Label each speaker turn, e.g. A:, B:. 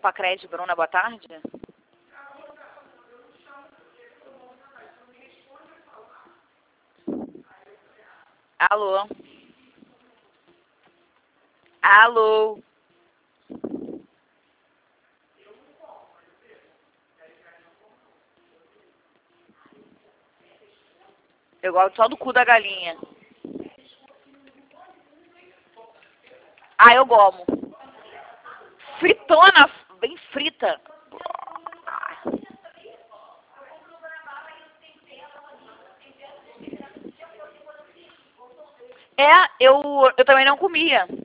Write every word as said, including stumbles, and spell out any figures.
A: Pacred, Bruna, boa tarde. Alô? Alô? Eu gosto só do cu da galinha. Ah, eu gomo. Fritona, bem frita. É, eu, eu também não comia.